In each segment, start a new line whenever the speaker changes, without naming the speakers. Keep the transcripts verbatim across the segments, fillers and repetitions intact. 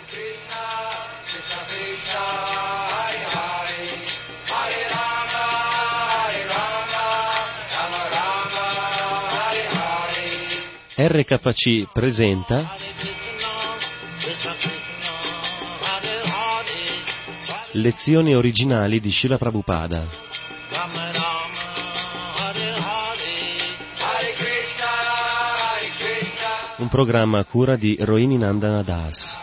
R K C presenta Lezioni originali di Srila Prabhupada. Un programma a cura di Rohini Nandana Das.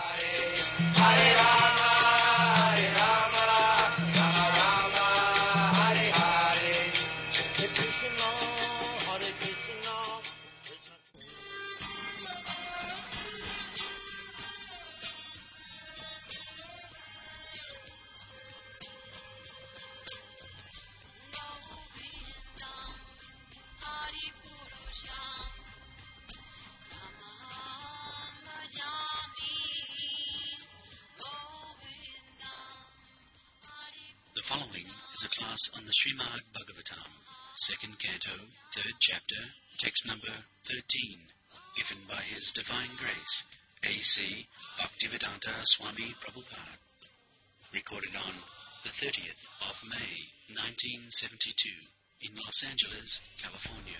Srimad Bhagavatam, second canto, third chapter, text number thirteen, given by His Divine Grace, A C Bhaktivedanta Swami Prabhupada, recorded on the thirtieth of May, nineteen seventy-two, in Los Angeles, California.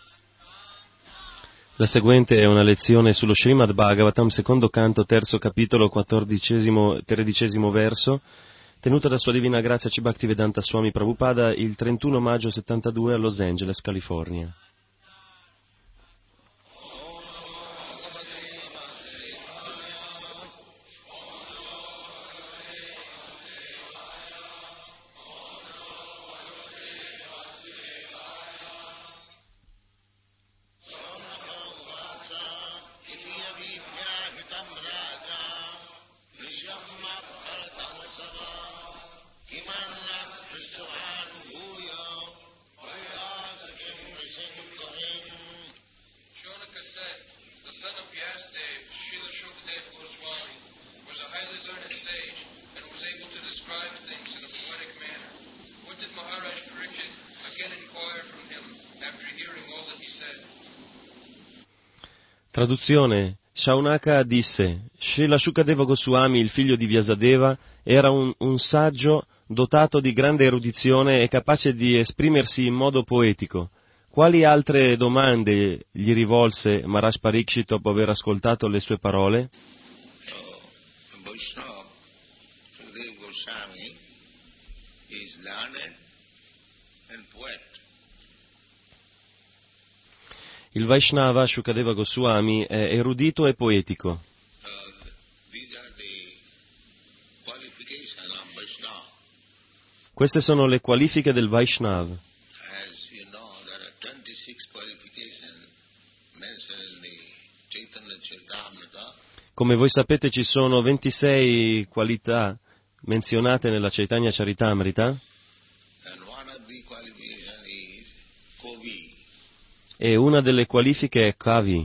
La seguente è una lezione sullo Srimad Bhagavatam, secondo canto, terzo capitolo, quattordicesimo, tredicesimo verso, tenuta da Sua Divina Grazia C. Bhaktivedanta Swami Prabhupada il trentuno maggio settantadue a Los Angeles, California. Traduzione. Shaunaka disse: Srila Shukadeva Goswami, il figlio di Vyasadeva, era un, un saggio dotato di grande erudizione e capace di esprimersi in modo poetico. Quali altre domande gli rivolse Maharaj Parikshit dopo aver ascoltato le sue parole?
Vaishnava Shukadeva Goswami is learned and poet.
Il Vaishnava Shukadeva Goswami è erudito e poetico. Queste sono le qualifiche del Vaishnava. Come voi sapete, ci sono ventisei qualità menzionate nella Chaitanya Charitamrita. E una delle qualifiche è Kavi,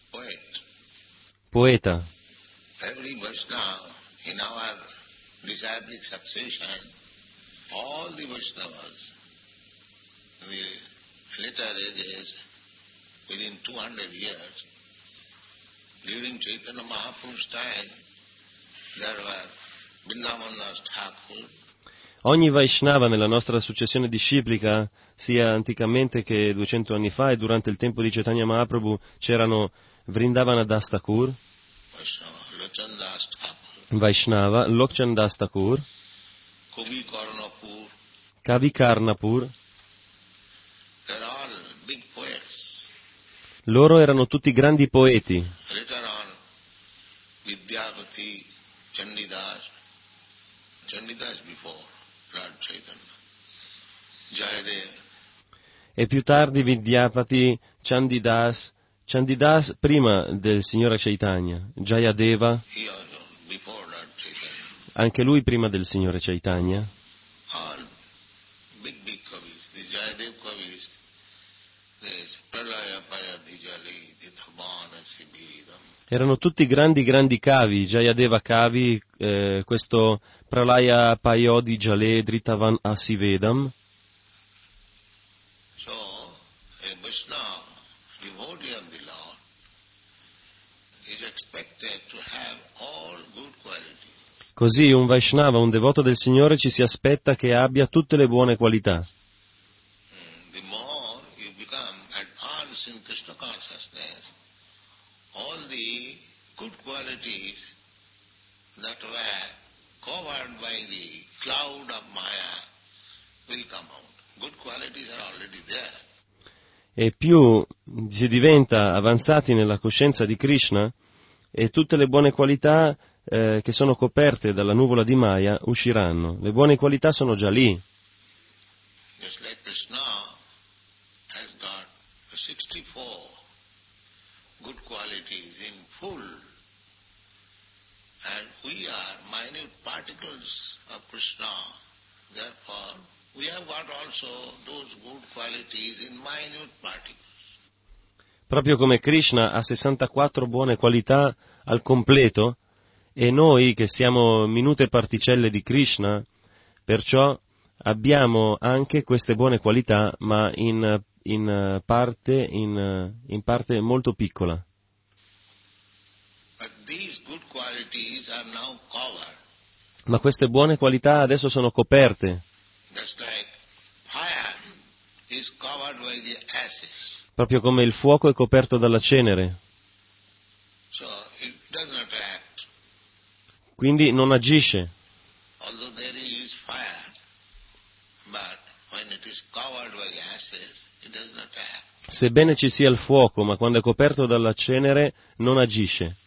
poeta.
Every Vaishnava in our disciplic succession, all the Vaishnavas, the later ages, within two hundred years, during Chaitanya Mahaprabhu's time, there were Vrindavan Das Thakur.
Ogni Vaishnava nella nostra successione disciplica, sia anticamente che duecento anni fa e durante il tempo di Chaitanya Mahaprabhu, c'erano Vrindavana Das Thakur, Vaishnava, Lokchan Das Thakur, Kavi Karnapur. Loro erano tutti grandi poeti.
Vidyapati, Chandidas, Chandidas before Lord Chaitanya, Jayadeva.
E più tardi Vidyapati, Chandidas, Chandidas prima del Signore Chaitanya, Jayadeva, anche lui prima del Signore Chaitanya.
All big, big kavis, the Jayadev kavis, there's Pralaya Payadhi Jali, Tithabana Sibidam.
Erano tutti grandi, grandi kavi, Jayadeva Kavi, eh, questo Pralaya Payodhi Jale Dritavan Asivedam.
So, a Vaishnava, devotee of the Lord, is expected to have all good qualities.
Così un Vaishnava, un devoto del Signore, ci si aspetta che abbia tutte le buone qualità.
The more you become advanced in Krishna consciousness, all the good qualities that were covered by the cloud of Maya will come out. Good qualities are already there.
E più si diventa avanzati nella coscienza di Krishna, e tutte le buone qualità eh, che sono coperte dalla nuvola di Maya usciranno. Le buone qualità sono già lì.
Just like Krishna has got sixty-four good qualities in full, and we are minute particles of Krishna, therefore we have got also those good qualities in minute particles.
Proprio come Krishna ha sessantaquattro buone qualità al completo, e noi che siamo minute particelle di Krishna, perciò abbiamo anche queste buone qualità, ma in, in, parte, in, in parte molto piccola.
But these good qualities are now covered.
Ma queste buone qualità adesso sono coperte,
Just like fire is covered by the ashes.
proprio come il fuoco è coperto dalla cenere,
So it does not act.
quindi non agisce.
Although there is fire, but when it is covered by ashes, it does not act.
Sebbene ci sia il fuoco, ma quando è coperto dalla cenere non agisce.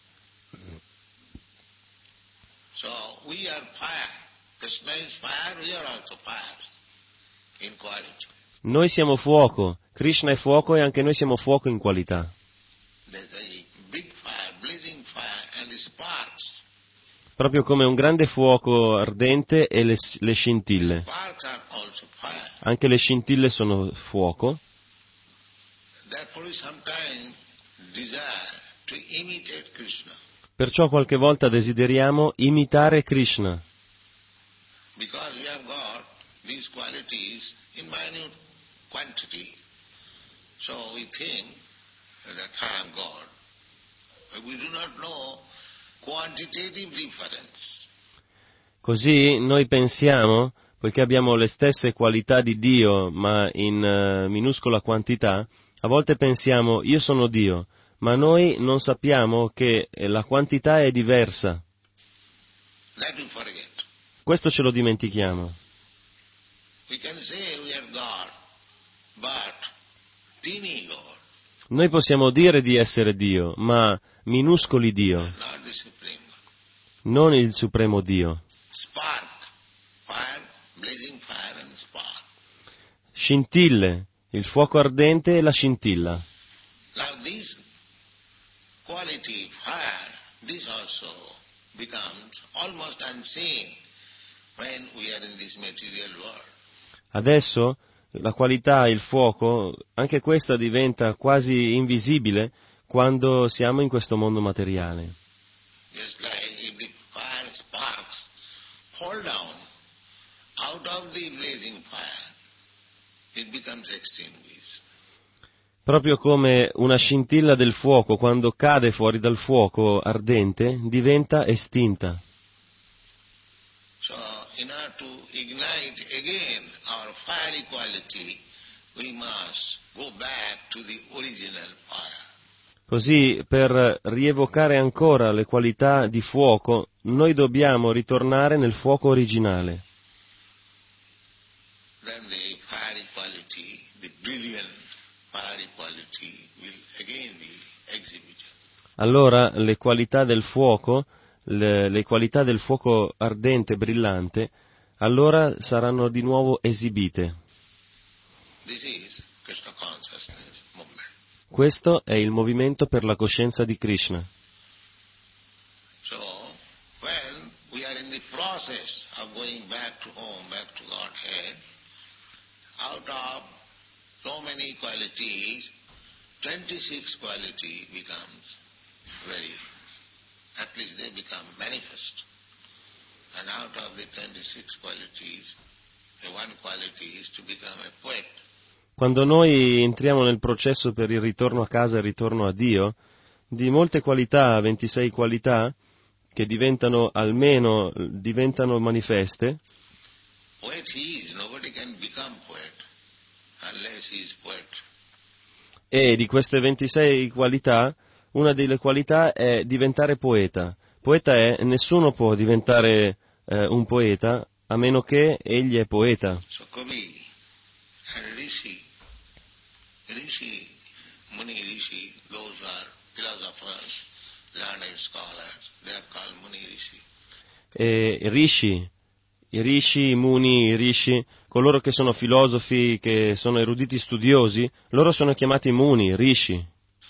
So we are fire. Krishna is fire, we are also fire in quality.
Noi siamo fuoco, Krishna è fuoco e anche noi siamo fuoco in qualità.
There's a big fire, blazing fire, and the sparks.
Proprio come un grande fuoco ardente e le, le scintille.
Sparks are also fire.
Anche le scintille sono fuoco,
Therefore we sometimes desire to imitate Krishna.
perciò qualche volta desideriamo imitare Krishna,
Because we have got these qualities in minute quantity. So we think that I am God. But we do not know quantitative difference.
Così noi pensiamo, poiché abbiamo le stesse qualità di Dio ma in uh, minuscola quantità, a volte pensiamo io sono Dio, ma noi non sappiamo che la quantità è diversa.
That we forget.
Questo ce lo dimentichiamo.
We can say we are God, but teeny God,
Noi possiamo dire di essere Dio, ma minuscoli Dio,
not the Supreme God.
non il Supremo Dio.
Spark, fire, blazing fire and spark.
Scintille, il fuoco ardente e la scintilla.
Now this quality, fire, this also becomes almost unseen when we are in this material world.
Adesso la qualità, il fuoco, anche questa diventa quasi invisibile quando siamo in questo mondo materiale.
Just like if the fire sparks fall down out of the blazing fire, it becomes extinguished.
Proprio come una scintilla del fuoco, quando cade fuori dal fuoco ardente, diventa estinta.
So, in order to ignite again our fiery quality, we must go back to the original fire.
Così, per rievocare ancora le qualità di fuoco, noi dobbiamo ritornare nel fuoco originale.
Then the fiery quality, the brilliant fiery quality will again be exhibited.
Allora le qualità del fuoco, le, le qualità del fuoco ardente, brillante, allora saranno di nuovo esibite.
This is Krishna consciousness movement.
Questo è il movimento per la coscienza di Krishna.
So, when we are in the process of going back to home, back to Godhead, out of so many qualities, twenty-six quality becomes very, at least they become manifest. And out of the twenty-six qualities, the one quality is to become a poet.
Quando noi entriamo nel processo per il ritorno a casa e il ritorno a Dio, di molte qualità, ventisei qualità, che diventano almeno diventano manifeste,
poet he is, nobody can become poet unless he is poet.
E di queste ventisei qualità, una delle qualità è diventare poeta. Poeta è, nessuno può diventare eh, un poeta a meno che egli è poeta.
So Kavi and Rishi, Rishi, Muni Rishi, those who are philosophers, learned scholars, they are called Muni Rishi.
E Rishi, i Rishi, i Muni, i Rishi, coloro che sono filosofi, che sono eruditi studiosi, loro sono chiamati Muni, Rishi.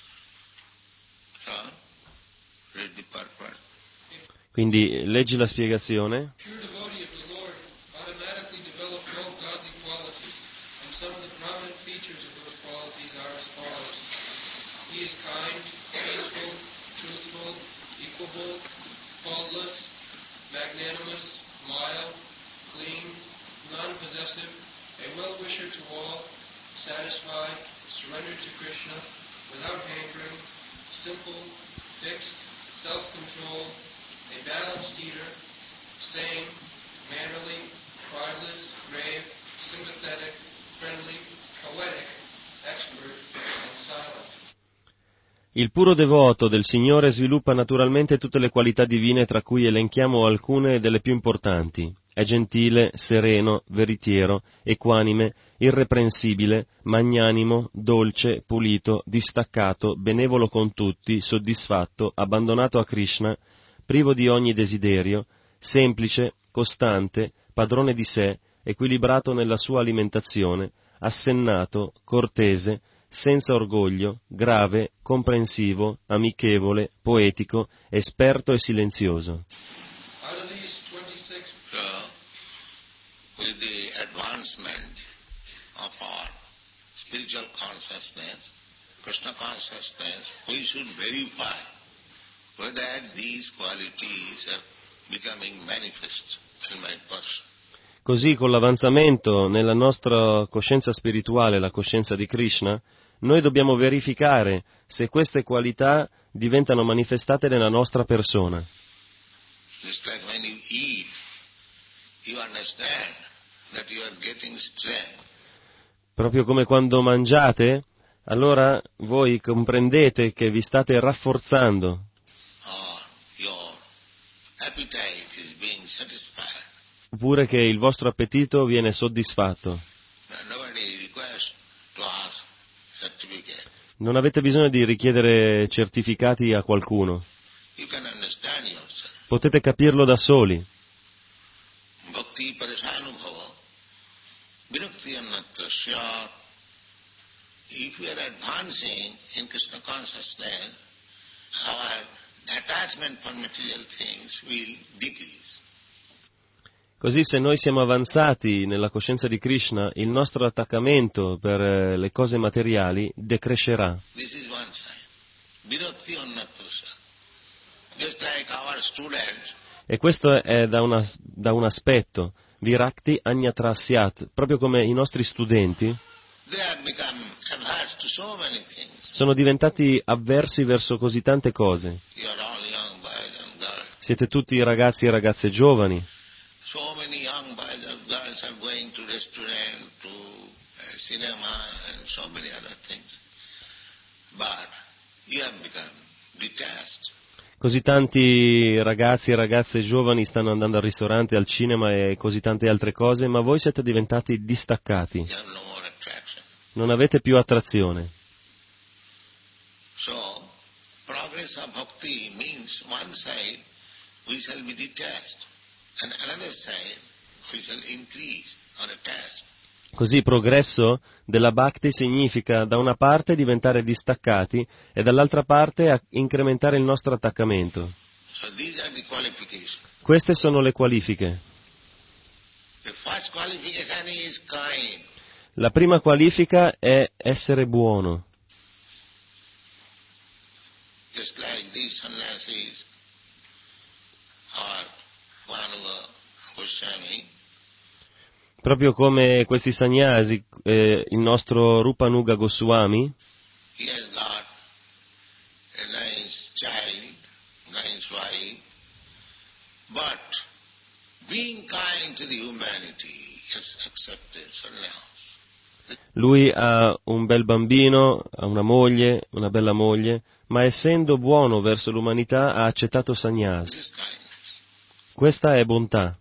So, read the purport.
Quindi leggi la spiegazione.
True devotee of the Lord automatically develop well godly qualities, and some of the prominent features of those qualities are as follows. He is kind, peaceful, truthful, equable, faultless, magnanimous, mild, clean, non-possessive, a well-wisher to all, satisfied, surrendered to Krishna, without hankering, simple, fixed, self-controlled, a balanced eater, sane, mannerly, prideless, grave, sympathetic, friendly, poetic, expert, and silent.
Il puro devoto del Signore sviluppa naturalmente tutte le qualità divine, tra cui elenchiamo alcune delle più importanti. È gentile, sereno, veritiero, equanime, irreprensibile, magnanimo, dolce, pulito, distaccato, benevolo con tutti, soddisfatto, abbandonato a Krishna, privo di ogni desiderio, semplice, costante, padrone di sé, equilibrato nella sua alimentazione, assennato, cortese, senza orgoglio, grave, comprensivo, amichevole, poetico, esperto e silenzioso.
Out of these twenty-six
So, with the advancement of our spiritual consciousness, Krishna consciousness, we should verify whether these qualities are becoming manifest in my person.
Così, con l'avanzamento nella nostra coscienza spirituale, la coscienza di Krishna, noi dobbiamo verificare se queste qualità diventano manifestate nella nostra persona.
Just like when you eat, you understand that you are getting strength.
Proprio come quando mangiate, allora voi comprendete che vi state rafforzando,
Or your appetite is being satisfied.
oppure che il vostro appetito viene soddisfatto.
Now, nobody requires to ask certificate.
Non avete bisogno di richiedere certificati a qualcuno,
You can understand yourself.
potete capirlo da soli.
Bhakti parisanubhava, virakti annatra syat. If we are advancing in Krishna consciousness, our attachment for material things will decrease.
Così, se noi siamo avanzati nella coscienza di Krishna, il nostro attaccamento per eh, le cose materiali decrescerà.
This is one side. Virakti annatra syat. Just like our students,
E questo è da, una, da un aspetto, virakti anyatra syat, proprio come i nostri studenti
they have become averse to so many things.
sono diventati avversi verso così tante cose.
You are all young boys and girls.
Siete tutti ragazzi e ragazze giovani,
So many young boys and girls are going to restaurant, to uh, cinema and so many other things. But you have become detached.
così tanti ragazzi e ragazze giovani stanno andando al ristorante, al cinema e così tante altre cose, ma voi siete diventati distaccati,
You have no more attraction.
non avete più attrazione.
So, progress of bhakti means one side we shall be detached and another side we shall increase or attach.
Così progresso della bhakti significa da una parte diventare distaccati e dall'altra parte a- incrementare il nostro attaccamento.
So these are the qualifications.
Queste sono le qualifiche.
The first qualification is kind.
La prima qualifica è essere buono.
Just like these sannyasis or Vanuga Goswami,
Proprio come questi sannyasi, eh, il nostro Rupanuga Goswami,
he has got a nice child, nice wife, But being kind to the humanity has accepted sannyas.
Lui ha un bel bambino, ha una moglie, una bella moglie, ma essendo buono verso l'umanità ha accettato
This
sannyas.
is kindness.
Questa è bontà.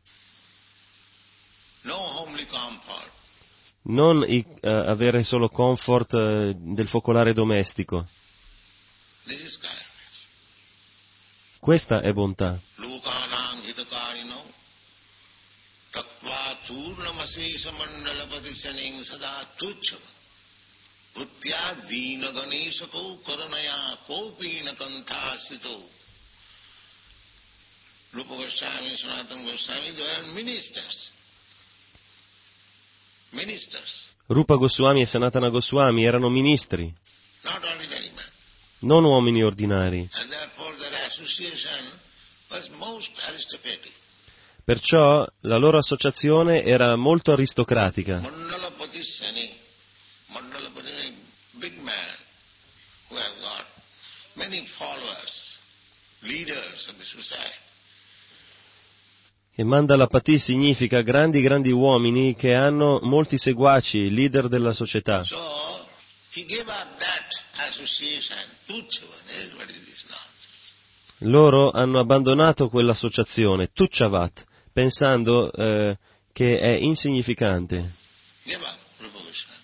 No homely comfort.
Non i- eh, avere solo comfort eh, del focolare domestico.
This is kindness.
Questa è bontà.
Lokanang hitakarino tattva turnamase mandalapati saning sada tuchava Utya dina ganesako karanaya kopina kanthasito. Rupa Goswami, Sanatana Goswami, they were ministers. Ministers,
Rupa Goswami e Sanatana Goswami erano ministri,
not ordinary men.
non uomini ordinari.
And therefore their association was most aristocratic.
Perciò la loro associazione era molto aristocratica.
Mandalapati Sani, Mandalapati is a big man who has got many followers, leaders of the society.
E Mandalapati significa grandi grandi uomini che hanno molti seguaci, leader della società.
So he gave up that association. Tuchava, what is this nonsense?
Loro hanno abbandonato quell'associazione, Tucciavat, pensando eh, che è insignificante.
Gave up Rupa Goswami.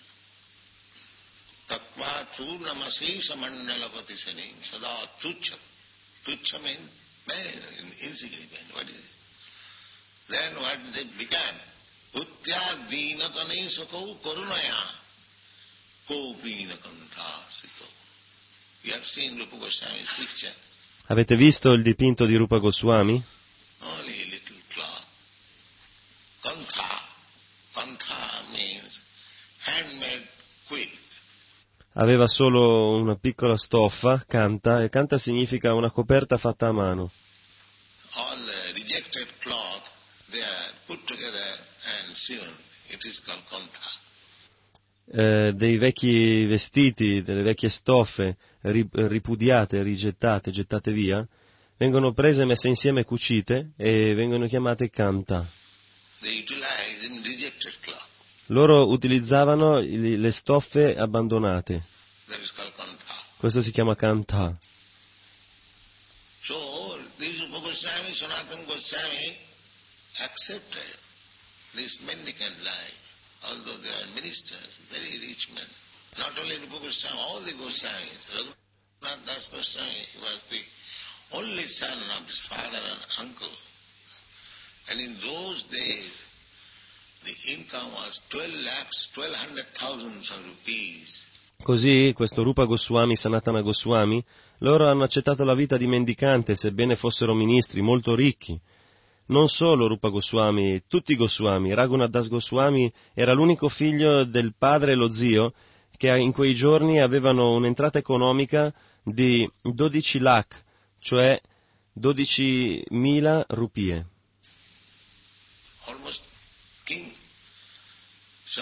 Tattva turnamasi samandalapati saning sada tuchava. Tuchava means insignificant. What is it? Then what they began? Utya dina ganesako karunaya kopina kanthasito. You have seen Rupa Goswami's picture.
Avete visto il dipinto di Rupa Goswami?
Only a little cloth. Kantha. Kantha means handmade quilt.
Aveva solo una piccola stoffa, canta, e canta significa una coperta fatta a mano.
All the rejected cloth, they are put together and sewn. It is called kantha.
Eh, dei vecchi vestiti, delle vecchie stoffe ri- ripudiate, rigettate, gettate via, vengono prese, messe insieme e cucite e vengono chiamate kanta.
They utilize in rejected cloth.
Loro utilizzavano i- le stoffe abbandonate.
That is called kantha.
Questo si chiama kanta.
So, these Rupa Goswami, Sanatana Goswami accepted this mendicant life, although they are ministers, very rich men. Not only Rupa Goswami, all the Goswamis. Raghunath Das Goswami was the only son of his father and uncle. And in those days, the income was twelve lakhs, twelve hundred thousands of rupees.
Così questo Rupa Goswami, Sanatana Goswami, loro hanno accettato la vita di mendicante, sebbene fossero ministri molto ricchi. Non solo Rupa Goswami, tutti i Goswami. Raghunath Das Goswami era l'unico figlio del padre e lo zio che in quei giorni avevano un'entrata economica di dodici lakh, cioè dodicimila rupie.
Almost king. So,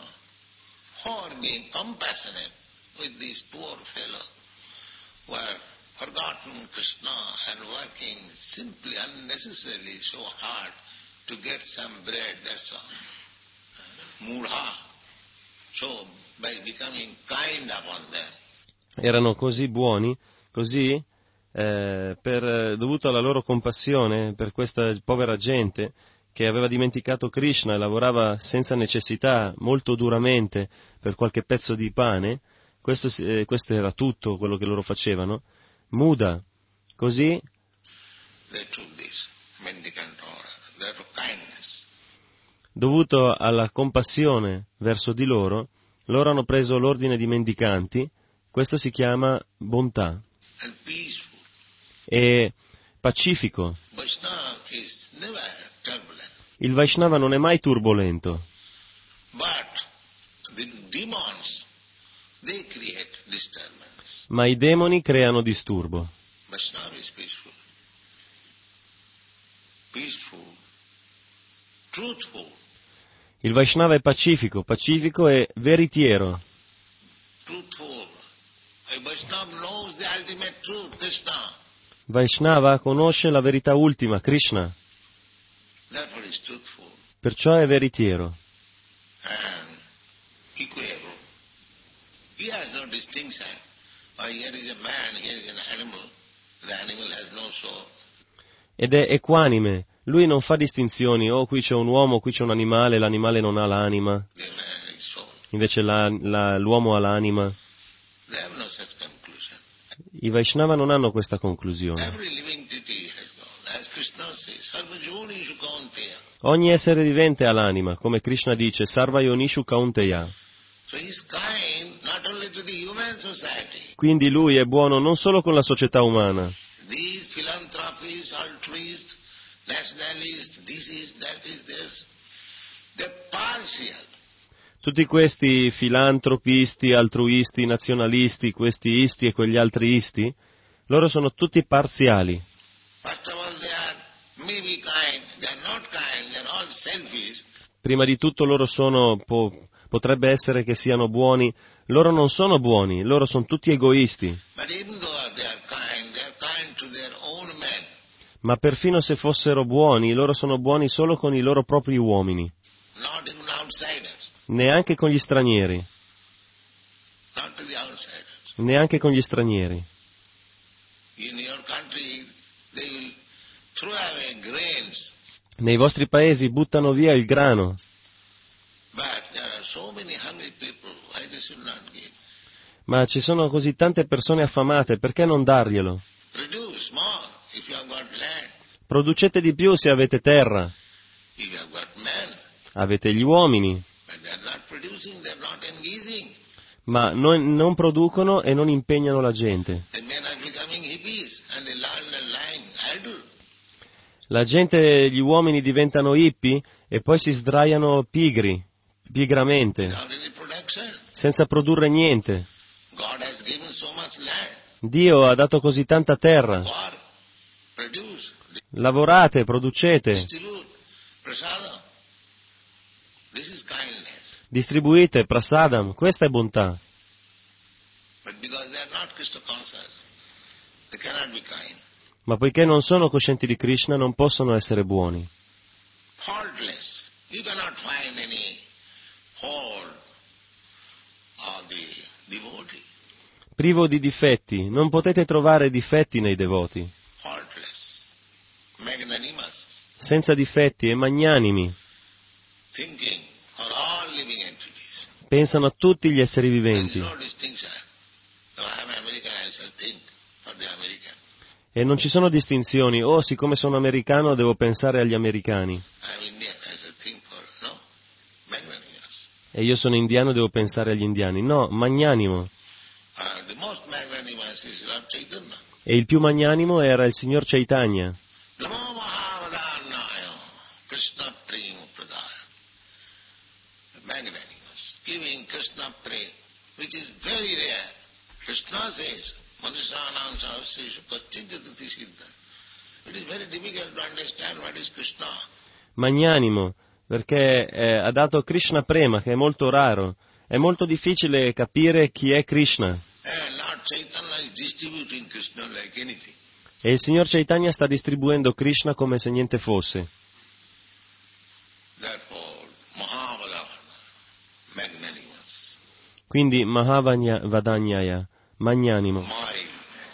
for being compassionate with this poor fellow who have forgotten Krishna and working simply, unnecessarily so hard to get some bread, that's all. Mudha. So, by becoming kind upon them,
Erano così buoni, così eh, per, dovuto alla loro compassione per questa povera gente che aveva dimenticato Krishna e lavorava senza necessità, molto duramente per qualche pezzo di pane, questo, eh, questo era tutto quello che loro facevano, muda, così
they took this mendicant order, that of kindness.
dovuto alla compassione verso di loro, loro hanno preso l'ordine di mendicanti, questo si chiama bontà,
And peaceful.
e pacifico.
Vaishnava is never turbulent.
Il Vaishnava non è mai turbolento,
But the demons, they create disturbance.
ma i demoni creano disturbo.
Vaishnava is peaceful. Peaceful. Truthful.
Il Vaishnava è pacifico, pacifico e veritiero.
Truthful. A Vaishnava knows the ultimate truth, Krishna.
Vaishnava conosce la verità ultima, Krishna.
Therefore he is truthful
perciò è veritiero.
and equable. He has no distinction. Why, here is a man, here is an animal. The animal has no soul.
Ed è equanime, lui non fa distinzioni, oh qui c'è un uomo, qui c'è un animale, l'animale non ha l'anima,
The man is soul.
invece la- la- l'uomo ha l'anima.
They have no such conclusion.
I Vaishnava non hanno questa conclusione.
Every living entity has gone. As Krishna says, Sarva Jonishu Kaunteya.
Ogni essere vivente ha l'anima, come Krishna dice, Sarva Yonishu Kaunteya.
So he is kind not only to the human society.
Quindi lui è buono non solo con la società umana.
These philanthropists, altruists, nationalists, this is, that is, this, they're partial.
Tutti questi filantropisti, altruisti, nazionalisti, questi isti e quegli altri isti, loro sono tutti parziali.
First of all, they are maybe kind, they are not kind, they are all selfish.
Prima di tutto loro sono, po- potrebbe essere che siano buoni, loro non sono buoni, loro sono tutti egoisti.
But even though they are kind, they are kind to their own men.
Ma perfino se fossero buoni, loro sono buoni solo con i loro propri uomini,
Not even outsiders,
neanche con gli stranieri,
not to the outsiders.
neanche con gli stranieri.
In your country, they will throw away grains,
Nei vostri paesi buttano via il grano,
but there are so many hungry people, why they should not give?
ma ci sono così tante persone affamate, perché non darglielo?
Produce more if you have got land,
Producete di più se avete terra,
if you have got men,
avete gli uomini,
but they are not producing, they are not engaging.
ma non, non producono e non impegnano la gente.
The men are becoming hippies and they learn and lying idle.
La gente, gli uomini diventano hippie e poi si sdraiano pigri, pigramente,
Without any production.
senza produrre niente.
God has given so much land.
Dio ha dato così tanta terra.
Work, produce,
Lavorate, producete,
distribute, prasada. This is kindness.
distribuite, prasadam, questa è bontà.
But because they are not Krishna conscious, they cannot be kind.
Ma poiché non sono coscienti di Krishna non possono essere buoni.
Faultless. You cannot find any fault of the devotee.
Privo di difetti, non potete trovare difetti nei devoti.
Faultless. Magnanimous.
Senza difetti e magnanimi,
Thinking for all living entities.
pensano a tutti gli esseri
There is
viventi.
no distinction. If I am American, I shall think for the American.
E non ci sono distinzioni, oh siccome sono americano devo pensare agli americani,
I am Indian, I shall think for, no, magnanimous.
e io sono indiano devo pensare agli indiani. No, magnanimo.
Uh, the most magnanimous is Lord Chaitanya.
E il più magnanimo era il signor Chaitanya.
Namo Mahavadannaya, Krishna Prema Pradaya. Magnanimous, giving Krishna Prema, which is very rare. Krishna says, Manushyanam Sahasreshu Paschinjatati Siddha. It is very difficult to understand what is Krishna.
Magnanimo, perché eh, ha dato Krishna Prema, che è molto raro. È molto difficile capire chi è Krishna.
And Lord Chaitanya is distributing Krishna like anything.
E il signor Chaitanya sta distribuendo Krishna come se niente fosse.
Therefore, Mahavadana, magnanimous,
Quindi Mahavadanyaya, magnanimo,
mild,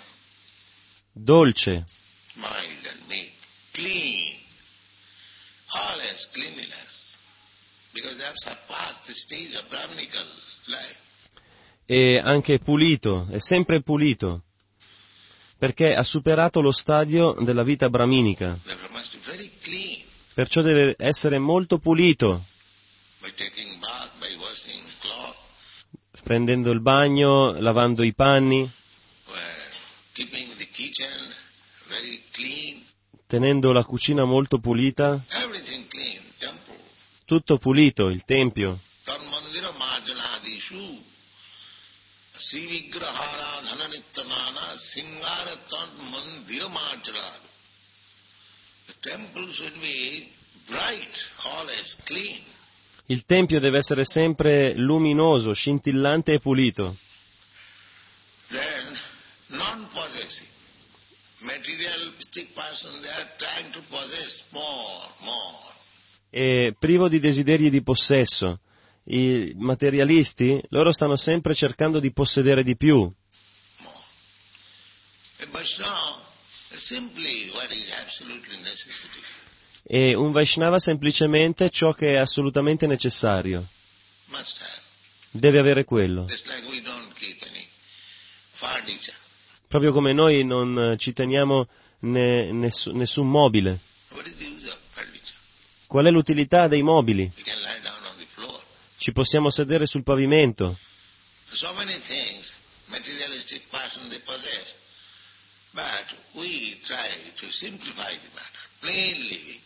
dolce,
mild and meek, clean, always cleanliness, because they have surpassed the stage of Brahminical life.
e anche pulito, è sempre pulito, perché ha superato lo stadio della vita brahminica,
Therefore must be very clean
perciò deve essere molto pulito,
by taking bath, by washing cloth,
prendendo il bagno, lavando i panni,
by keeping the kitchen very clean,
tenendo la cucina molto pulita,
everything clean, temple.
tutto pulito, il tempio.
Tan mandira marjanadishu, sivigrahara dhananittanana, singara tan mandira marjanadu. The temple should be bright, always clean.
Il tempio deve essere sempre luminoso, scintillante e pulito.
Then, non-possessive. Materialistic person, they are trying to possess less, more, more.
e privo di desideri di possesso. I materialisti, loro stanno sempre cercando di possedere di più.
more. A Vaishnava is simply what is absolutely necessity.
E un Vaishnava semplicemente ciò che è assolutamente necessario.
Must have.
Deve avere quello.
Just like we don't keep any furniture.
Proprio come noi non ci teniamo ne- ness- nessun mobile.
What is the use of furniture?
Qual è l'utilità dei mobili?
We can lie down on the floor.
Ci possiamo sedere sul pavimento.
So many things materialistic person they possess. But we try to simplify the matter. Plain living.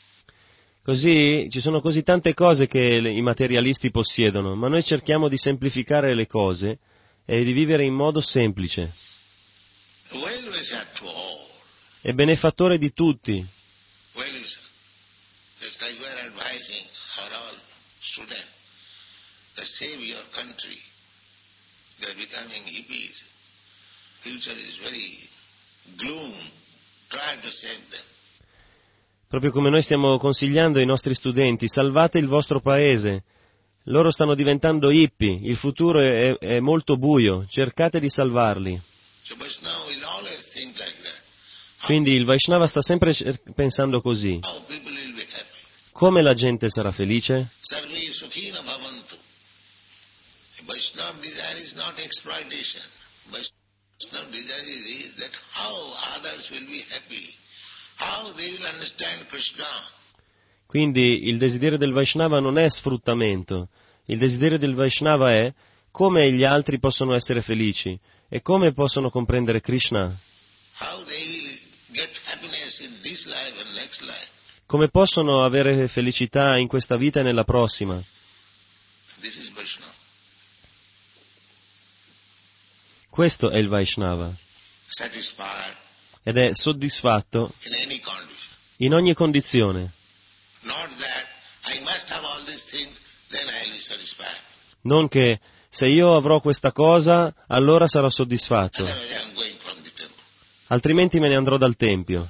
Così ci sono così tante cose che le- i materialisti possiedono, ma noi cerchiamo di semplificare le cose e di vivere in modo semplice.
Well wisher to all.
È benefattore di tutti.
Well wisher. Just like we are advising our all students that save your country. They are becoming hippies. Future is very gloom. Try to save them.
Proprio come noi stiamo consigliando ai nostri studenti, salvate il vostro paese. Loro stanno diventando hippie, il futuro è, è molto buio, cercate di salvarli.
So Vaishnava will always think like that.
Quindi il Vaishnava sta sempre cer- pensando così.
How people will be happy.
Come la gente sarà felice?
Sarve sukhina bhavantu. A Vaishnava desire is not exploitation. Vaishnava desire is that how others will be happy. How they will understand Krishna.
Quindi il desiderio del Vaishnava non è sfruttamento. Il desiderio del Vaishnava è come gli altri possono essere felici e come possono comprendere Krishna.
How they will get happiness in this life and next life.
Come possono avere felicità in questa vita e nella prossima.
This is Vaishnava.
Questo è il Vaishnava.
Satisfied
Ed è soddisfatto
in any condition.
in ogni condizione.
Not that I must have all these things, then I will be satisfied.
Non che se io avrò questa cosa, allora sarò soddisfatto,
Otherwise I am going from the temple.
altrimenti me ne andrò dal Tempio.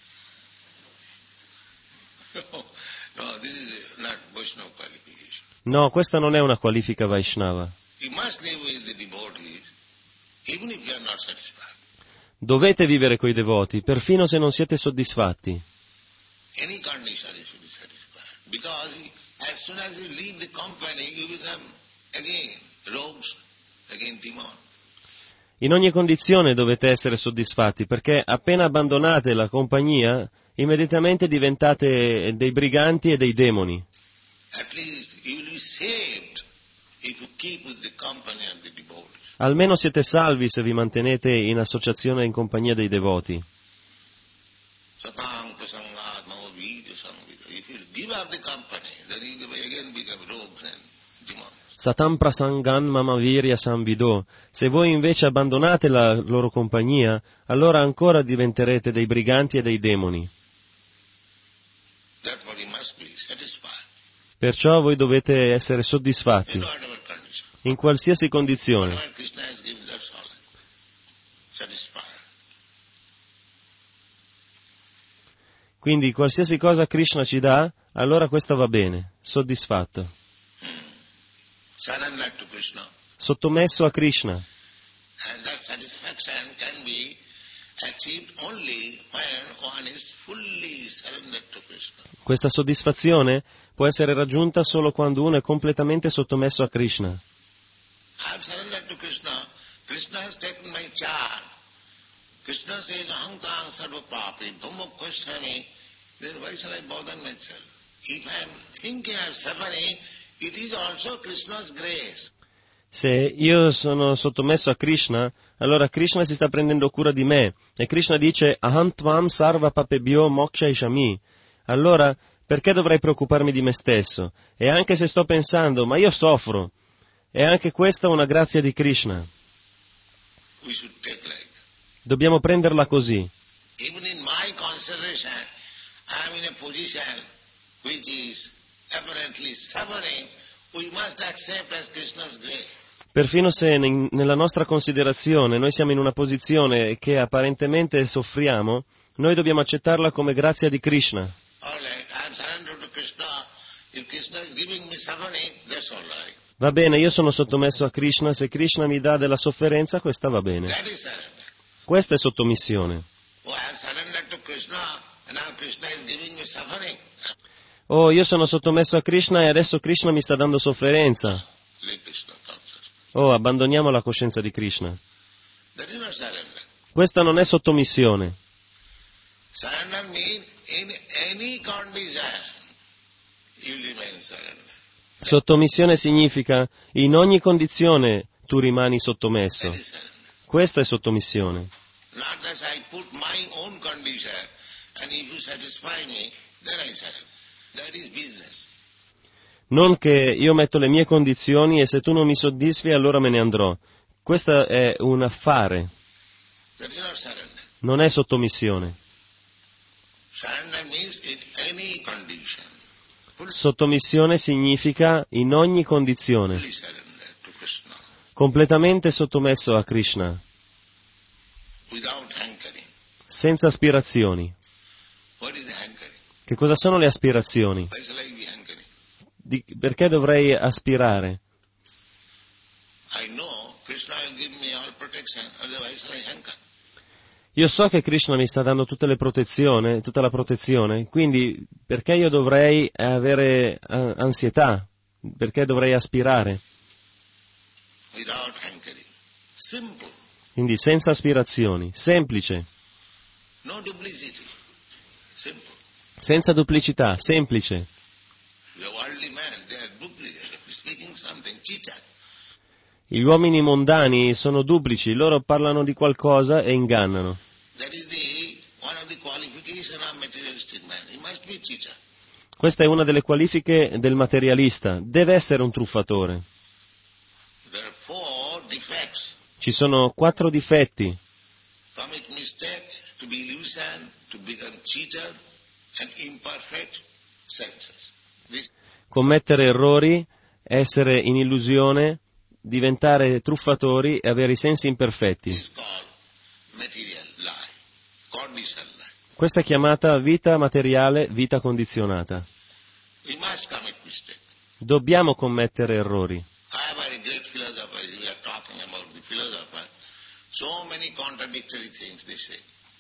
No, this is not Vaishnava qualification.
No, questa non è una qualifica Vaishnava.
You must live with the devotees, even if you are not satisfied.
Dovete vivere coi devoti, perfino se non siete soddisfatti.
Any condition you should be satisfied. Because as soon as you leave the company, you become again rogues, again demon.
In ogni condizione dovete essere soddisfatti, perché appena abbandonate la compagnia, immediatamente diventate dei briganti e dei demoni.
At least you will be saved if you keep with the company of the devotees.
Almeno siete salvi se vi mantenete in associazione e in compagnia dei devoti.
Satang prasangat mamo vidya samvita. If you give up the company, then you will again become rogues and demons.
Satam prasangan mamavirya samvido. Se voi invece abbandonate la loro compagnia, allora ancora diventerete dei briganti e dei demoni.
Therefore you must be satisfied
Perciò voi dovete essere soddisfatti
in whatever condition.
in qualsiasi condizione.
Whatever Krishna has given, that's all. Satisfied.
Quindi qualsiasi cosa Krishna ci dà, allora questa va bene, soddisfatto,
Surrender to Krishna.
sottomesso a Krishna.
And that satisfaction can be achieved only when one is fully surrendered to Krishna.
Questa soddisfazione può essere raggiunta solo quando uno è completamente sottomesso a Krishna.
I have surrendered to Krishna. Krishna has taken my charge. Krishna says, aham tang sarva papi, bhumma questioning, then why shall I bother myself? If I am thinking of suffering, it is also Krishna's grace.
Se io sono sottomesso a Krishna, allora Krishna si sta prendendo cura di me. E Krishna dice, aham tvam sarva papebhyo moksha ishami. Allora, perché dovrei preoccuparmi di me stesso? E anche se sto pensando, ma io soffro. E anche questa è una grazia di Krishna.
We should take like that.
Dobbiamo prenderla così.
Even in my consideration, I am in a position which is apparently suffering. We must accept as Krishna's grace.
Perfino se ne- nella nostra considerazione noi siamo in una posizione che apparentemente soffriamo, noi dobbiamo accettarla come grazia di Krishna.
If Krishna is giving me suffering, that's all right.
Va bene, io sono sottomesso a Krishna, se Krishna mi dà della sofferenza, questa va bene.
That is surrender.
Questa è sottomissione.
Oh, I have surrendered to Krishna, and now Krishna is giving me suffering.
Oh, io sono sottomesso a Krishna e adesso Krishna mi sta dando sofferenza.
Leave Krishna consciousness.
Oh, abbandoniamo la coscienza di Krishna.
That is not surrender.
Questa non è sottomissione.
Surrender means in any condition you remain surrender.
Sottomissione significa in ogni condizione tu rimani sottomesso.
That is surrender.
Questa è sottomissione.
Not that I put my own condition and if you satisfy me, then I surrender. That is business.
Non che io metto le mie condizioni e se tu non mi soddisfi allora me ne andrò. Questo è un affare,
That is not surrender.
non è sottomissione.
Surrender means in any condition. Fully
Sottomissione significa in ogni condizione,
surrender to Krishna.
completamente sottomesso a Krishna,
Without hankering.
senza aspirazioni.
What is the hankering?
Che cosa sono le aspirazioni?
Why shall I be hankering?
Di- perché dovrei aspirare?
I know Krishna will give me all protection, otherwise shall I hanker?
Io so che Krishna mi sta dando tutte le protezioni, tutta la protezione, quindi perché io dovrei avere eh, ansietà? Perché dovrei aspirare?
Without hankering. Simple.
Quindi senza aspirazioni, semplice,
No duplicity. Simple.
senza duplicità, semplice.
The worldly man, they are duplicate, speaking something, cheater.
Gli uomini mondani sono duplici, loro parlano di qualcosa e ingannano.
That is the one of the qualification of materialistic man. He must be cheater.
Questa è una delle qualifiche del materialista, deve essere un truffatore.
There are four defects.
Ci sono quattro difetti:
From it mistake to be illusion, to become cheater and imperfect senses. This
commettere errori, essere in illusione, diventare truffatori e avere i sensi imperfetti.
is called material lie, conditional lie.
Questa è chiamata vita materiale, vita condizionata.
We must commit mistake.
Dobbiamo commettere errori.
However, a great philosopher, we are talking about the philosopher, so many contradictory things they say.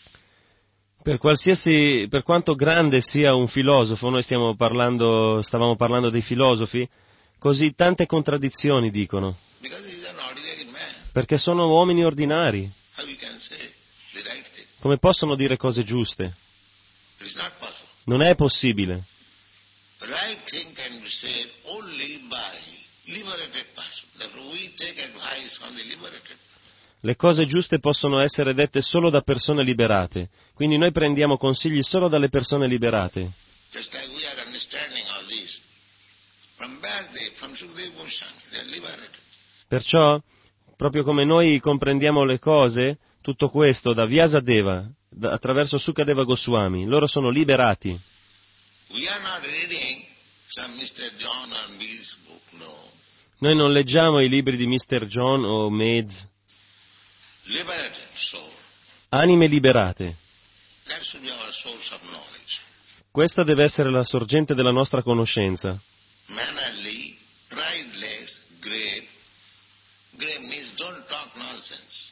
Per qualsiasi, per quanto grande sia un filosofo, noi stiamo parlando, stavamo parlando dei filosofi, così tante contraddizioni dicono,
Because he is an ordinary man.
perché sono uomini ordinari.
How you can say the right thing?
Come possono dire cose giuste?
It is not possible.
Non è possibile.
The right thing can be said only by liberated person. Therefore we take advice from the liberated person.
Le cose giuste possono essere dette solo da persone liberate, quindi noi prendiamo consigli solo dalle persone liberate.
Just like we are understanding all this. From Vasudev, from Sukadeva Goswami, they are liberated.
Perciò, proprio come noi comprendiamo le cose, tutto questo da Vyasadeva, da, attraverso Sukadeva Goswami, loro sono liberati.
We are not reading some mister John or Bill's book, no.
Noi non leggiamo i libri di mister John o Mays.
Liberated soul.
Anime liberate.
That should be our source of knowledge.
Questa deve essere la sorgente della nostra conoscenza.
Mannerly, prideless, grave. Grave means don't talk nonsense.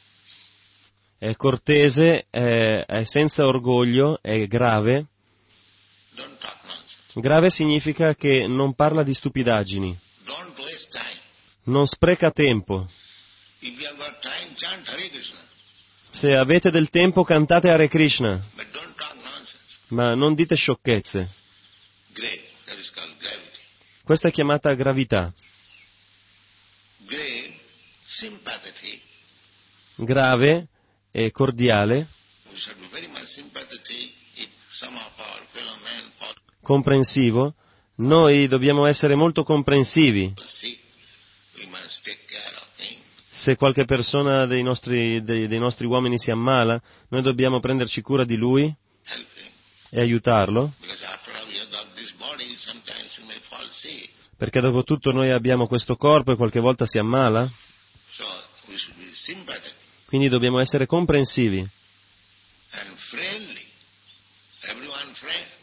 È cortese, è, è senza orgoglio, è grave.
Don't talk nonsense.
Grave significa che non parla di stupidaggini,
Don't waste time.
non spreca tempo.
If you have got time, chant Hare Krishna.
Se avete del tempo cantate Hare Krishna,
But don't talk nonsense.
ma non dite sciocchezze.
Grave, that is called gravity.
Questa è chiamata gravità.
Grave, sympathetic.
Grave e cordiale,
We should be very much sympathetic if some of our fellow men fall
comprensivo. Noi dobbiamo essere molto comprensivi.
sick. We must take care of him.
Se qualche persona dei nostri, dei, dei nostri uomini si ammala, noi dobbiamo prenderci cura di lui
Help him.
e aiutarlo,
Because after all, we have got this body, sometimes we may fall sick.
perché dopo tutto noi abbiamo questo corpo e qualche volta si ammala,
So we should be sympathetic
quindi dobbiamo essere comprensivi
and friendly. Everyone friend.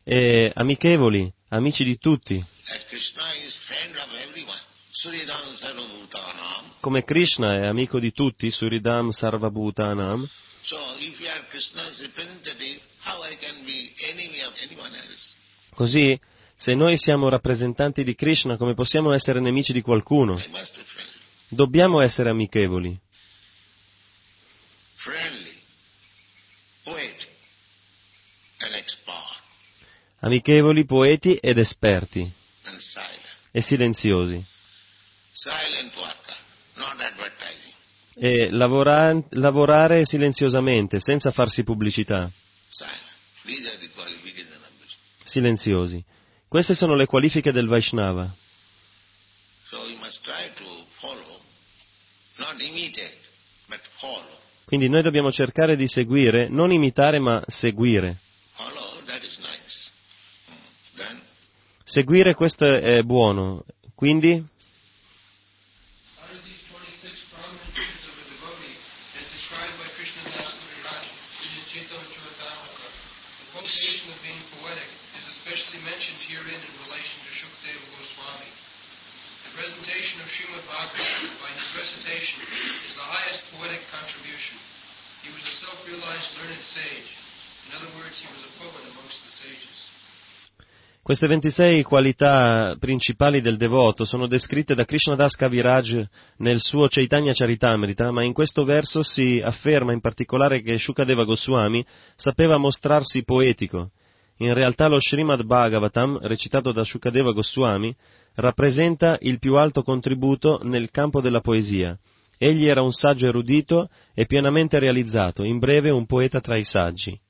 e amichevoli, amici di tutti.
That Krishna is friend of everyone. Suridam sarvabhutanam.
Come Krishna è amico di tutti, Suridam Sarvabhutanam,
So if you are Krishna's representative, how I can be enemy of anyone else?
così se noi siamo rappresentanti di Krishna, come possiamo essere nemici di qualcuno?
I must be friendly.
Dobbiamo essere amichevoli,
Friendly, poetic, and expert,
amichevoli, poeti ed esperti,
and silent.
e silenziosi,
Silent worker, not advertising.
e lavora- lavorare silenziosamente, senza farsi pubblicità,
Silent. These are the qualifications of Vishnu.
silenziosi. Queste sono le qualifiche del Vaishnava.
So you must try to follow, not imitate, but follow.
Quindi noi dobbiamo cercare di seguire, non imitare ma seguire.
Follow, that is nice. Hmm. Then,
Seguire questo è buono. Quindi
Out of these twenty-six prominent features of a devotee, as described by Krishnadas Kaviraj in his Chaitanya Charitamrita, the qualification of being poetic is especially mentioned herein in relation to Shukadeva Goswami. The presentation of Srimad Bhagavatam by his recitation is the highest poetic contribution. He was a self-realized learned sage. In other words, he was a poet amongst the sages.
queste ventisei qualità principali del devoto sono descritte da Krishnadas Kaviraj nel suo Chaitanya Charitamrita, ma in questo verso si afferma in particolare che Shukadeva Goswami sapeva mostrarsi poetico. In realtà lo Srimad Bhagavatam, recitato da Shukadeva Goswami, rappresenta il più alto contributo nel campo della poesia. Egli era un saggio erudito e pienamente realizzato, in breve un poeta tra i saggi.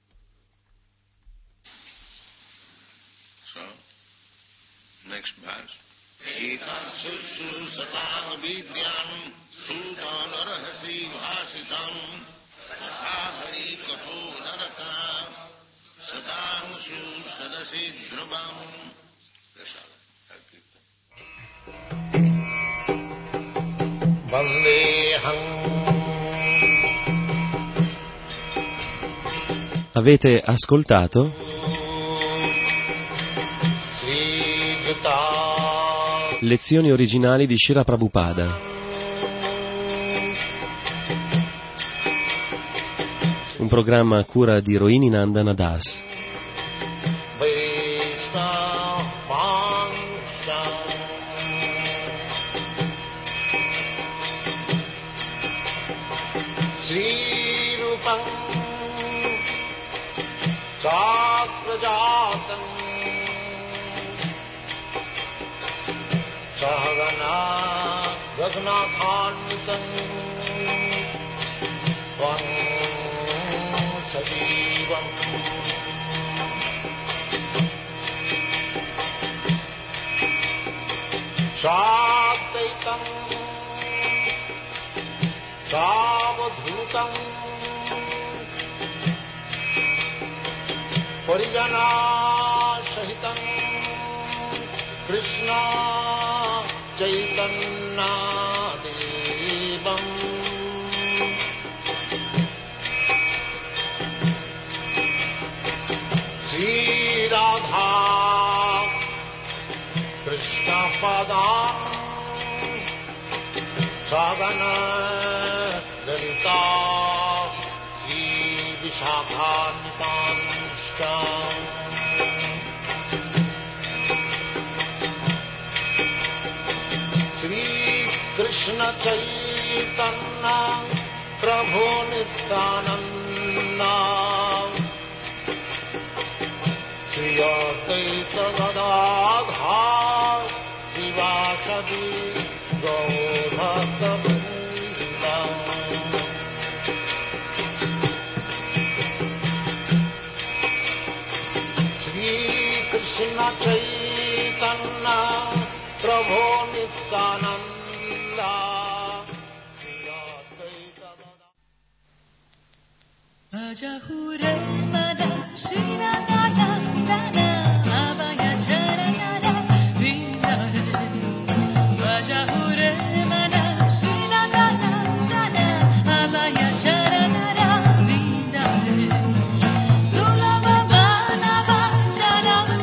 so, next verse. Etam sushu satam vidyam sutan arhasi bhasitam atha hari kato naraka satam su sadasi dhrubam. Vandeham.
Avete ascoltato lezioni originali di Srila Prabhupada, un programma a cura di Rohini Nandana Das.
Srirupam Sakrajatam Sahagana Raghunathanvitam Tvam Sajivam Shadaitam Savadhutam Parijana Sahitam Krishna Chaitanya Devam Sri Radha Krishna Padam Sagana Lalita Sri Vishakhanitanstam Sri Krishna Chaitanya Prabhu Nityananda Sri Advaita Gadadhar Sivasadi Gaurata Vrinda Sri Krishna Chaitanya Prabhu Nityananda Sri Advaita Gadadhar
Ajahure Mada Srinadana Dana Abaya Charanara Vindare Ajahure Mada Srinadana Dana Abaya Charanara Vindare Lula Baba Nava Charanara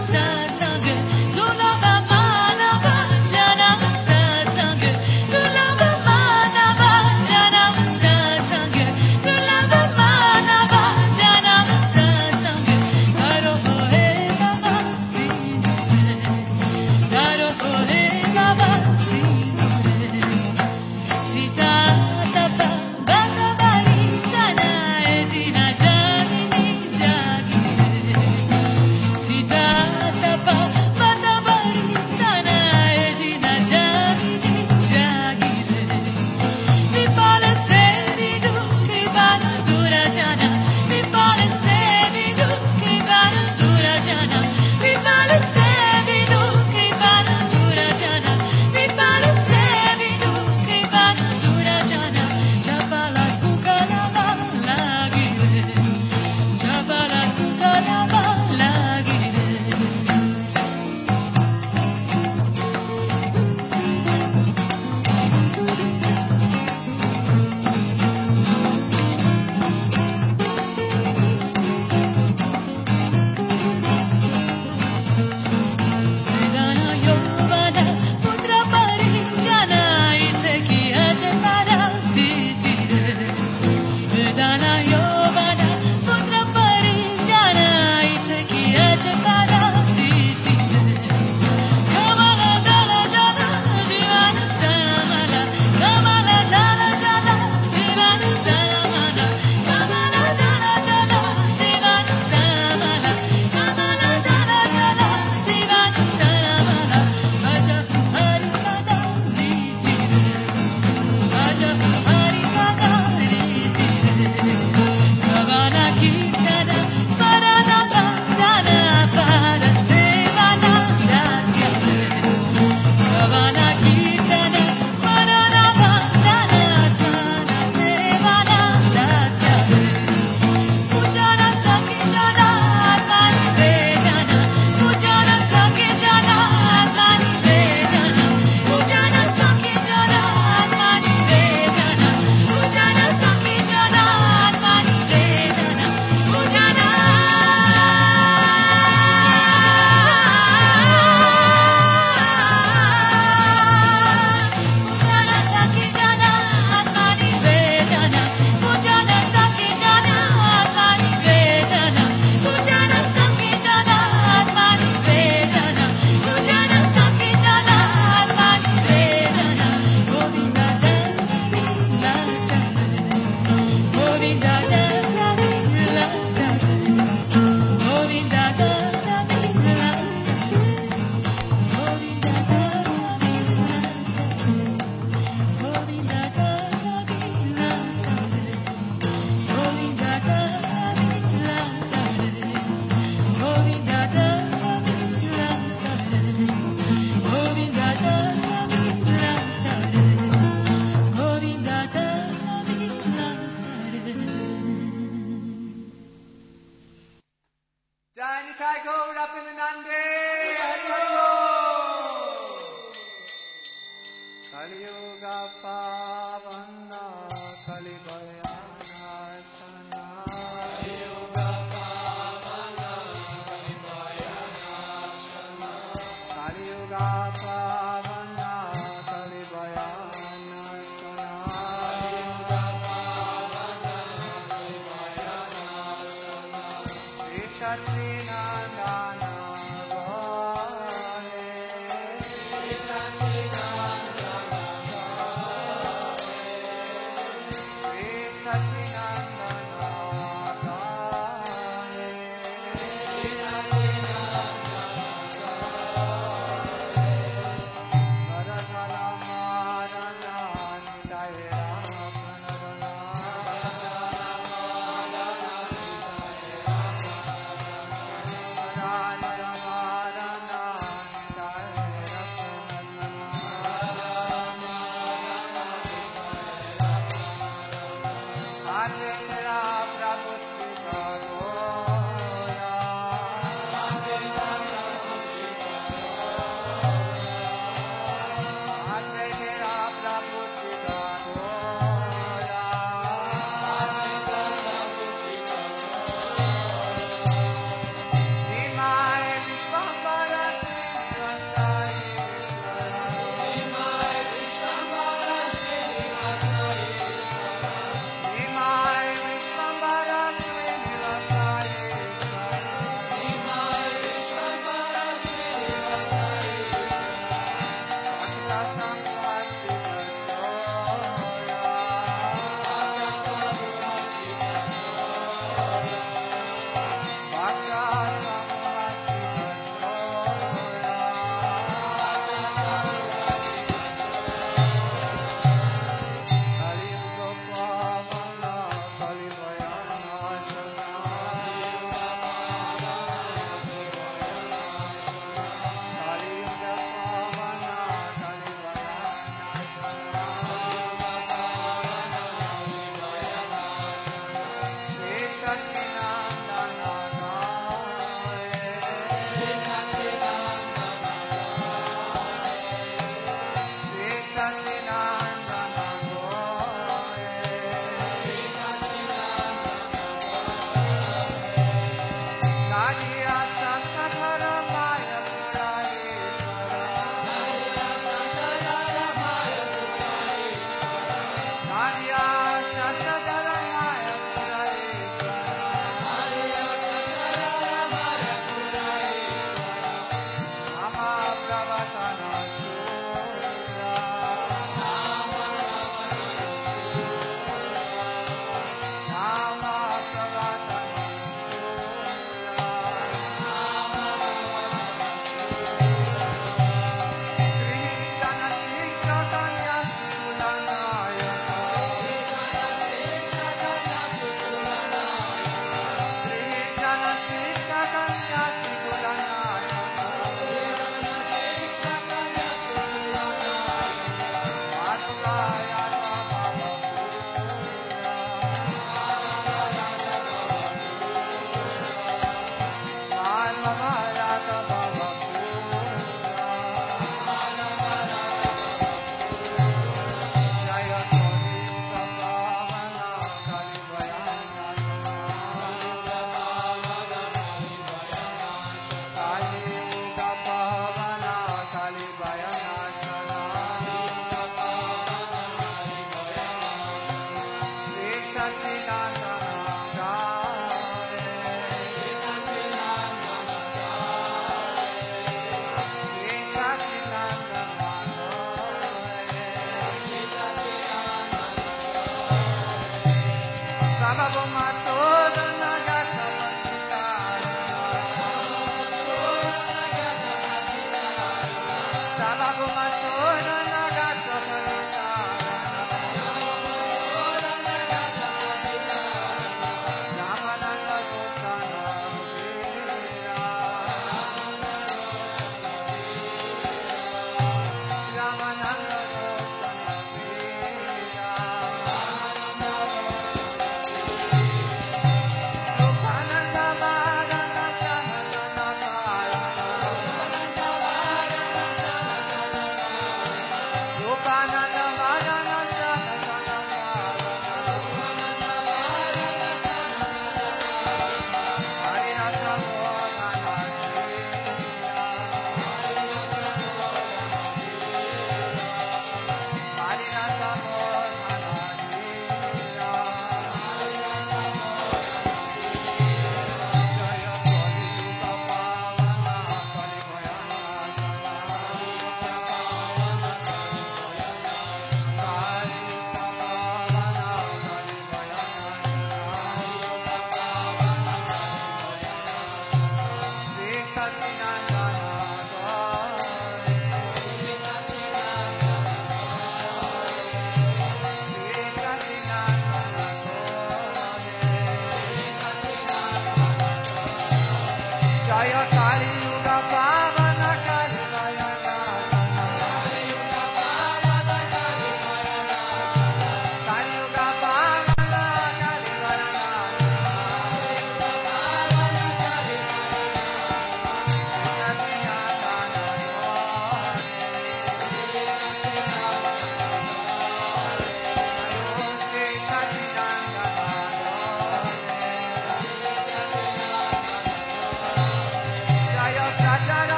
Sachinandana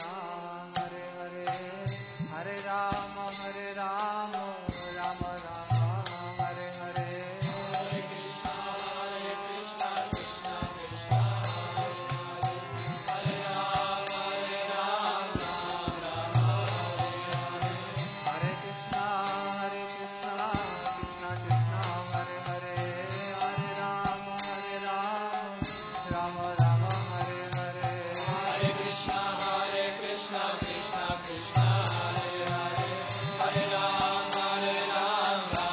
Hare Hare, Hare Rama, Hare Rama, Rama Rama, Hare Hare. Hare Krishna, Hare Krishna, Krishna Krishna, Hare Hare, Hare Rama, Hare Rama, Rama Rama, Hare Hare. Hare Krishna, Hare Krishna, Krishna Krishna, Hare Hare, Hare Rama, Hare Rama, Rama Rama, Hare Hare. Hare Krishna, Hare Krishna, Krishna Krishna, Hare Hare, Hare Rama, Hare Rama,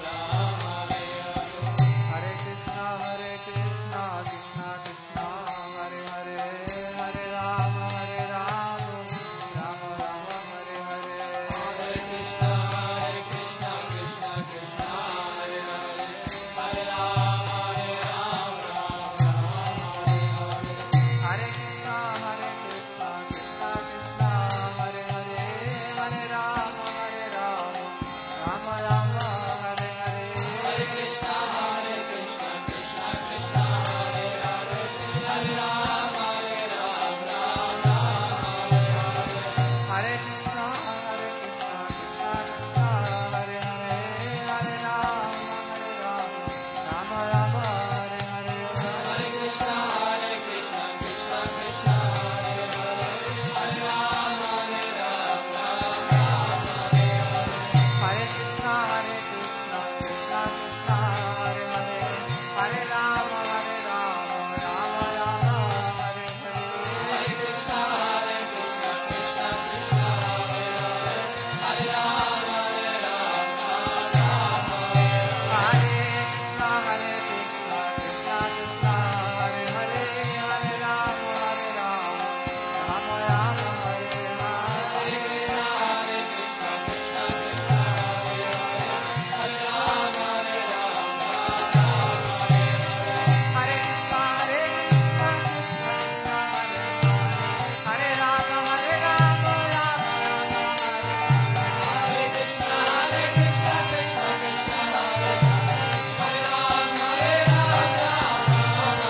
Rama Rama, Hare Hare. Hare Krishna, Hare Krishna, Krishna Krishna, Hare Hare, Hare Rama, Hare Rama, Rama Rama, Hare Hare. Hare Krishna, Hare Krishna, Krishna Krishna, Hare Hare, Hare Rama, Hare Rama, Rama Rama, Hare Hare. Hare Krishna, Hare Krishna, Krishna Krishna, Hare Hare, Hare Rama, Hare Rama, Rama Rama, Hare Hare. Hare Krishna, Hare Krishna, Krishna Krishna, Hare Hare, Hare Rama, Hare Rama, Rama Rama, Hare Hare. Hare Krishna, Hare Krishna, Krishna Krishna, Hare Hare, Hare Rama, Hare Rama, Rama Rama, Hare Hare. Hare Krishna, Hare Krishna, Krishna Krishna, Hare Hare, Hare Rama, Hare Rama, Rama Rama, Hare Hare. Hare Krishna, Hare Krishna, Krishna Krishna, Hare Hare, Hare Rama, Hare Rama, Rama Rama, Hare Hare. Hare Krishna, Hare Krishna, Krishna Krishna, Hare Hare, Hare Rama, Hare Rama, Rama Rama, Hare Krishna, Hare Krishna, Krishna Krishna, Hare Hare, Hare Rama, Hare Rama, Rama Rama, Hare Hare. Hare Krishna, Hare Krishna, Krishna Krishna, Hare Hare, Hare Rama, Hare Rama, Rama Rama, Hare Hare. Hare Krishna, Hare Krishna, Krishna Krishna, Hare Hare, Hare Rama, Hare Rama, Rama Rama, Hare Hare. Hare Krishna, Hare Krishna, Krishna Krishna, Hare Hare, Hare Rama, Hare Rama, Rama Rama,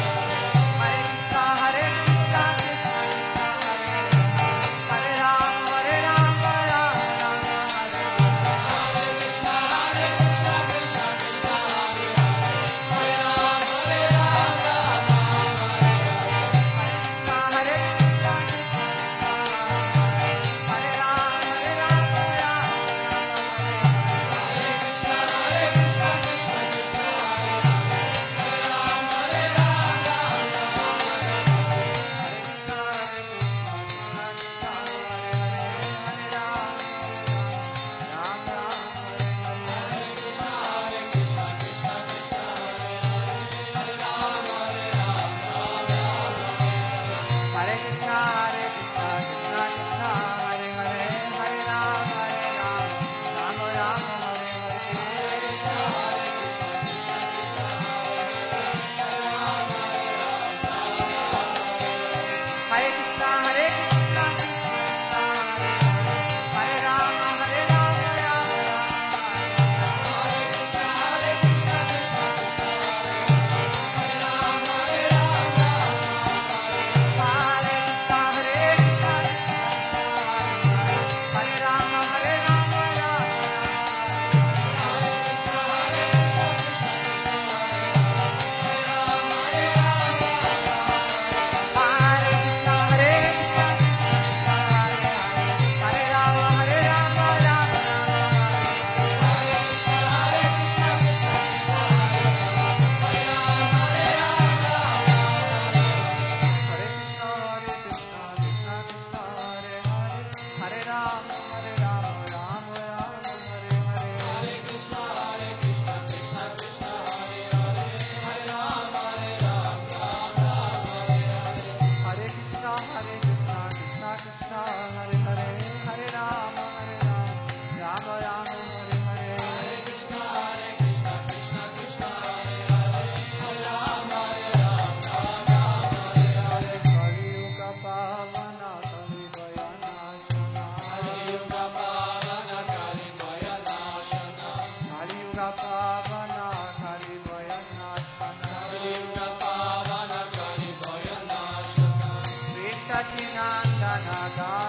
Hare Hare. Hare Krishna, Hare Krishna, Krishna Krishna, Hare Hare, Hare Rama, Hare Rama, Rama Rama, Hare Hare. Hare Krishna, Hare Krishna, Krishna Krishna, Hare Hare, Hare Rama, Hare Rama, Rama Rama, Hare Hare. Hare Krishna, Hare Krishna, Krishna Krishna, Hare Hare, Hare Rama, Hare Rama, Rama Rama, Hare Hare. Hare Krishna, Hare Krishna, Krishna Krishna, Hare Hare, Hare Rama, Hare Rama, Rama Rama, Hare Hare. Hare Krishna, Hare Krishna, Krishna Krishna, Hare Hare, Hare Rama, Hare Rama, Rama Rama, Hare Hare. Hare Krishna, Hare Krishna, Krishna Krishna, Hare Hare, Hare Rama, Hare Rama, Rama Rama, Hare Hare. Hare Krishna, Hare Krishna, Krishna Krishna, Hare Hare, Hare Rama, Hare Rama, Rama Rama, Hare Hare. Hare Krishna, Hare Krishna, Krishna Krishna, Hare Hare, Hare Rama, Hare Rama, Rama Rama, Hare Hare. Hare Krishna, Hare Krishna, Krishna Krishna, Hare Hare, Hare Rama, Hare Rama, Rama Rama, Hare Hare. Hare Krishna, Hare Krishna, Krishna Krishna, Hare Hare, Hare Rama, Hare Rama, Rama Rama, Hare Hare. Hare Krishna, Hare Krishna, Krishna Krishna, Hare Hare, Hare Rama, Hare Rama, Rama Rama, Hare Hare. Hare Krishna, Hare Krishna, Krishna Krishna, Hare Hare, Hare Rama, Hare Rama, Rama Rama, Hare Hare. Nandana Ram